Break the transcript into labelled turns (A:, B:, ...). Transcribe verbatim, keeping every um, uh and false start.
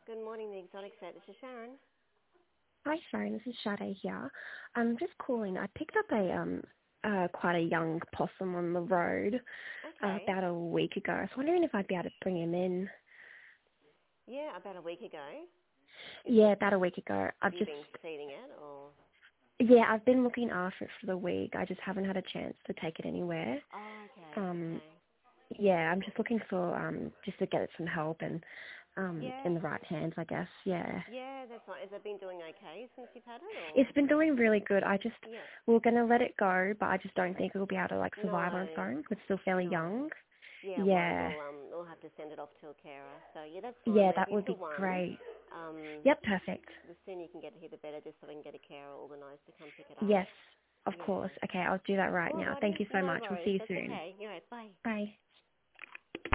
A: Good morning, the Exotic Set. This is Sharon.
B: Hi, Sharon. This is Sade here. I'm just calling. I picked up a um uh quite a young possum on the road uh,
A: Okay.
B: about a week ago. I was wondering if I'd be able to bring him in.
A: Yeah, about a week ago. Is
B: Yeah,
A: it,
B: about a week ago.
A: have
B: I've
A: you
B: just
A: been feeding it or?
B: yeah, I've been looking after it for the week. I just haven't had a chance to take it anywhere.
A: Oh, okay,
B: Um,
A: okay.
B: yeah, I'm just looking for um just to get it some help and um
A: Yeah,
B: in the right hands, I guess. Yeah.
A: yeah, that's right. Has it been doing okay since you've had it or?
B: It's been doing really good. I just
A: Yeah.
B: we we're gonna let it go, but I just don't think it'll be able to like survive on its
A: No,
B: own. It's still fairly
A: no.
B: young.
A: Yeah, it won't.
B: Yeah.
A: We'll um, we'll have to send it off to a carer. So yeah, that's fine.
B: Yeah,
A: Leave
B: that
A: you
B: would
A: to
B: be
A: one.
B: great.
A: Um,
B: Yep, perfect.
A: the sooner you can get here, the better, just so we can get a carer organised to come pick it up.
B: Yes, of
A: Yeah.
B: course. Okay, I'll do that right now.
A: Alrighty,
B: Thank you so
A: no
B: much. We'll see
A: worries.
B: you
A: That's
B: soon.
A: okay. You're right. Bye.
B: Bye.